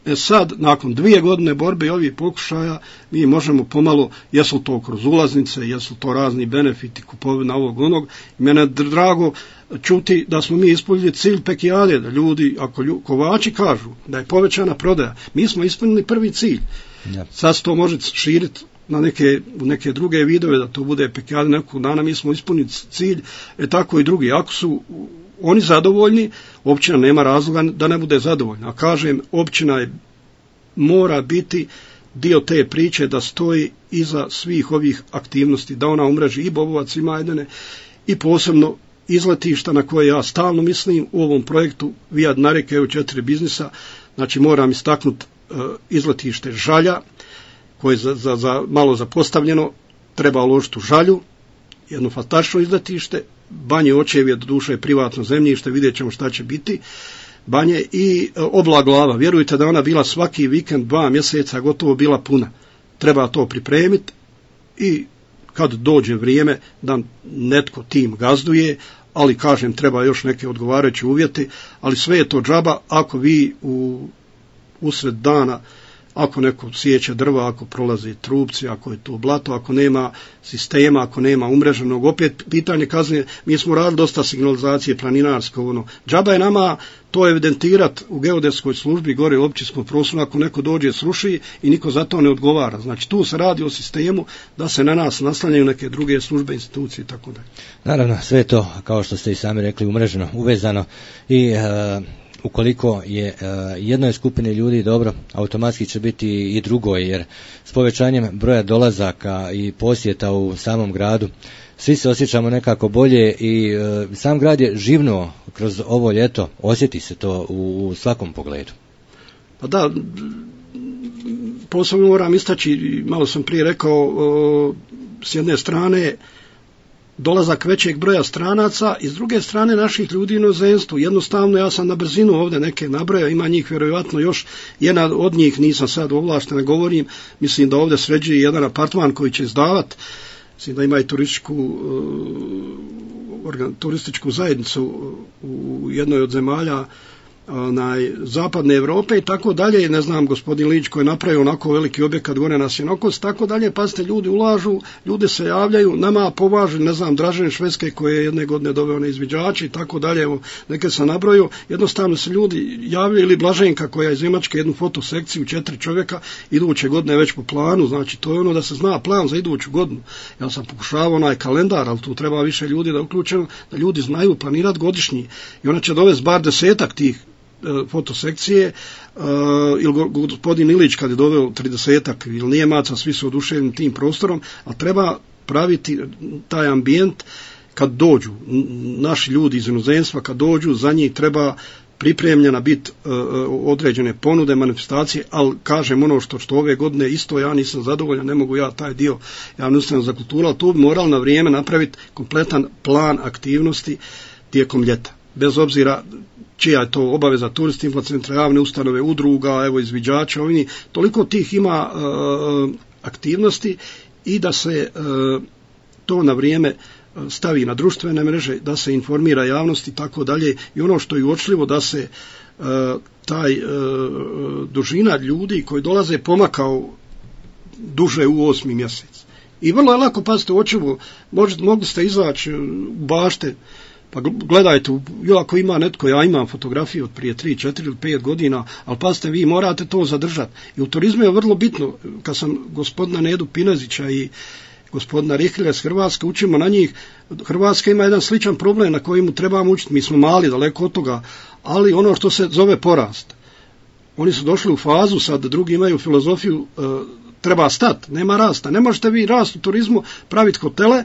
Sad, nakon 2 godine borbe i ovih pokušaja, mi možemo pomalo, jesu to kroz ulaznice, jesu to razni benefiti, kupovina ovog onog. Mene je drago čuti da smo mi ispunili cilj Pekijade, da ljudi, ako kovači kažu da je povećana prodaja, mi smo ispunili prvi cilj. Ja. Sad se to može širiti na neke druge vidove, da to bude Pekijade nekog dana, mi smo ispunili cilj, tako i drugi. Ako su oni zadovoljni, općina nema razloga da ne bude zadovoljna. A kažem, općina mora biti dio te priče da stoji iza svih ovih aktivnosti, da ona umreži i Bobovac i Majdane i posebno izletišta na koje ja stalno mislim u ovom projektu Via Dinarica EU 4 biznisa. Znači moram istaknuti izletište Žalja, koje je za malo zapostavljeno, treba uložiti u Žalju, jedno fantastično izletište. Banje Očevje, doduše privatno zemljište, vidjet ćemo šta će biti. Banje i Obla Glava, vjerujte da ona bila svaki vikend 2 mjeseca gotovo bila puna. Treba to pripremiti i kad dođe vrijeme da netko tim gazduje, ali kažem treba još neke odgovarajuće uvjeti, ali sve je to džaba ako vi usred dana, ako neko sjeće drva, ako prolazi trupci, ako je to blato, ako nema sistema, ako nema umreženog, opet pitanje kazne, mi smo radili dosta signalizacije planinarsko, džaba je nama to evidentirati u geodetskoj službi, gore u općinskom prostoru, ako neko dođe sruši i niko za to ne odgovara. Znači tu se radi o sistemu da se na nas naslanjaju neke druge službe, institucije i tako dalje. Naravno, sve to, kao što ste i sami rekli, umreženo, uvezano i ukoliko je jednoj skupini ljudi dobro, automatski će biti i drugoj, jer s povećanjem broja dolazaka i posjeta u samom gradu svi se osjećamo nekako bolje i sam grad je živnuo kroz ovo ljeto, osjeti se to u svakom pogledu. Pa da, posebno moram istaći, malo sam prije rekao, s jedne strane dolazak većeg broja stranaca i s druge strane naših ljudi u inozemstvu. Jednostavno ja sam na brzinu ovdje neke nabrojao, ima njih vjerojatno još, jedna od njih nisam sad ovlašten, ne govorim, mislim da ovdje sređuje jedan apartman koji će izdavati, mislim da ima i turističku zajednicu u jednoj od zemalja zapadne Europe i tako dalje, ne znam, gospodin Lić koji je napravio onako veliki objekat gore na Sjenokos, tako dalje, pa ste ljudi ulažu, ljudi se javljaju, nama považu, ne znam, Dražen Švedske koje je jedne godine doveo na izviđači i tako dalje, evo, neke sam nabrojio, jednostavno se ljudi javljaju, ili Blaženka koja je iz Njemačke jednu fotosekciju 4 čovjeka, iduće godine već po planu, znači to je ono da se zna plan za iduću godinu. Ja sam pokušavao onaj kalendar, ali tu treba više ljudi da uključeno, da ljudi znaju planirati godišnji i ona će dovesti bar 10-ak tih fotosekcije, ili gospodin Ilić kad je doveo 30-ak ili Nijemaca, svi su oduševljeni tim prostorom, a treba praviti taj ambijent kad dođu naši ljudi iz inozemstva, kad dođu, za njih treba pripremljena biti određene ponude, manifestacije, ali kažem ono što ove godine isto ja nisam zadovoljan, ne mogu ja taj dio javne ustanove za kulturu, ali tu bi morali na vrijeme napraviti kompletan plan aktivnosti tijekom ljeta, bez obzira čija je to obaveza, turisti, inflacentra, javne ustanove, udruga, evo izviđača, toliko tih ima aktivnosti i da se to na vrijeme stavi na društvene mreže, da se informira javnost i tako dalje. I ono što je uočljivo da se taj dužina ljudi koji dolaze pomakao duže u 8. mjesec. I vrlo je lako, pazite, očivo, mogli ste izaći u bašte, pa gledajte, ako ima netko, ja imam fotografiju od prije 3, 4 ili 5 godina, ali pazite, vi morate to zadržati. I u turizmu je vrlo bitno, kad sam gospodina Nedu Pinezića i gospodina Rihilja iz Hrvatske, učimo na njih, Hrvatska ima jedan sličan problem na kojemu trebamo učiti, mi smo mali, daleko od toga, ali ono što se zove porast. Oni su došli u fazu, sad drugi imaju filozofiju, treba stat, nema rasta. Ne možete vi rast u turizmu praviti hotele,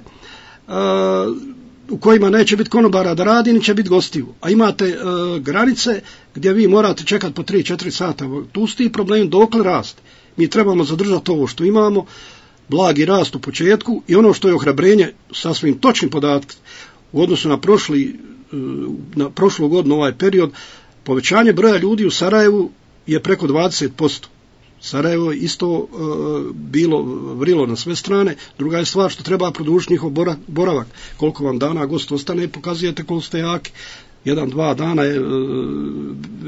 u kojima neće biti konobara da radi, ni će biti gostiju. A imate granice gdje vi morate čekati po 3-4 sata. Tu su ti problemi, dokle rast. Mi trebamo zadržati ovo što imamo, blagi rast u početku i ono što je ohrabrenje, sasvim točni podatki u odnosu na prošlu godinu, ovaj period, povećanje broja ljudi u Sarajevu je preko 20%. Sarajevo je isto bilo vrilo na sve strane. Druga je stvar što treba produžiti njihov boravak. Koliko vam dana gost ostane, pokazujete koliko ste jaki. 1-2 dana je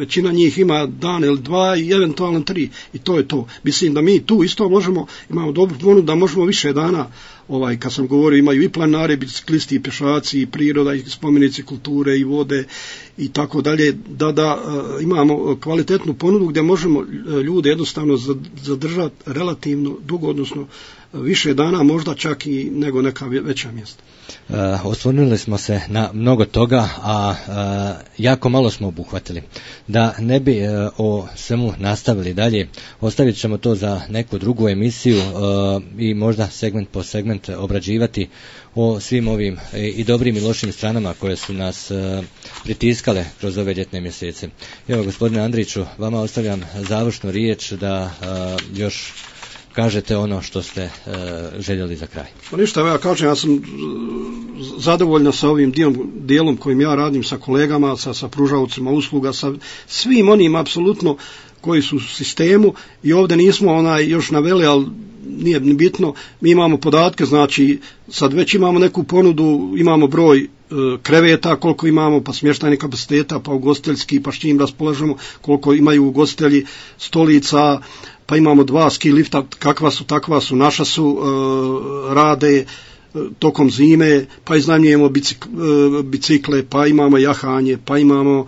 većina njih ima dan ili dva i eventualno 3 i to je to. Mislim da mi tu isto možemo, imamo dobru ponudu da možemo više dana, kad sam govorio, imaju i planare, biciklisti, i pješaci, i priroda, i spomenici kulture, i vode i tako dalje, da imamo kvalitetnu ponudu gdje možemo ljude jednostavno zadržati relativno dugo, odnosno više dana, možda čak i nego neka veća mjesta. Osvrnuli smo se na mnogo toga, a jako malo smo obuhvatili. Da ne bi o svemu nastavili dalje, ostavit ćemo to za neku drugu emisiju i možda segment po segment obrađivati o svim ovim i dobrim i lošim stranama koje su nas pritiskale kroz ove ljetne mjesece. Evo, gospodine Andriću, vama ostavljam završnu riječ da još kažete ono što ste željeli za kraj. Pa ništa, ja kažem, ja sam zadovoljna sa ovim dijelom kojim ja radim sa kolegama, sa pružaocima usluga, sa svim onim apsolutno koji su u sistemu i ovdje nismo još naveli, ali nije bitno, mi imamo podatke, znači sad već imamo neku ponudu, imamo broj kreveta, koliko imamo, pa smještajnih kapaciteta, pa ugostiteljski, pa s čim raspolažemo, koliko imaju ugostitelji, stolica, pa imamo 2 ski lifta, kakva su, takva su, naša su, rade tokom zime, pa iznajmljujemo bicikle, pa imamo jahanje, pa imamo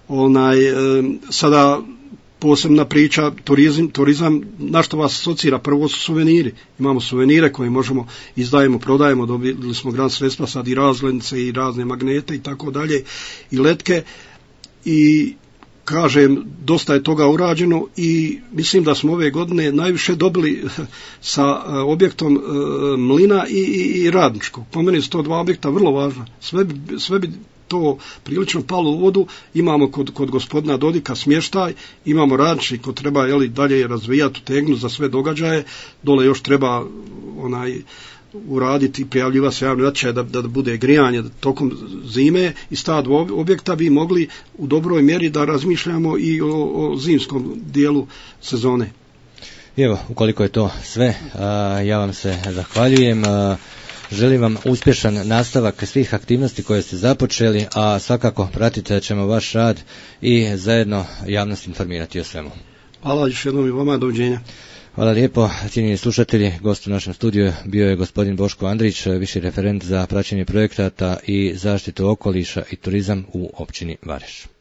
sada posebna priča, turizam, na što vas asocira, prvo su suveniri, imamo suvenire koje možemo, izdajemo, prodajemo, dobili smo gran sredstva, sad i razglednice i razne magnete i tako dalje, i letke, i kažem, dosta je toga urađeno i mislim da smo ove godine najviše dobili sa objektom mlina i radničkog. Po meni su to 2 objekta vrlo važna. Sve bi to prilično palo u vodu. Imamo kod gospodina Dodika smještaj, imamo radnički ko treba dalje razvijati, utegnuti za sve događaje. Dole još treba uraditi i prijavljivati se javni natječaj da bude grijanje tokom zime i ta 2 objekta bi mogli u dobroj mjeri da razmišljamo i o zimskom dijelu sezone. Evo, ukoliko je to sve, ja vam se zahvaljujem. Želim vam uspješan nastavak svih aktivnosti koje ste započeli, a svakako pratite ćemo vaš rad i zajedno javnost informirati o svemu. Hvala još jednom i vama, doviđenja. Hvala lijepo, cijenjeni slušatelji. Gost u našem studiju bio je gospodin Boško Andrić, viši referent za praćenje projekata i zaštitu okoliša i turizam u općini Vareš.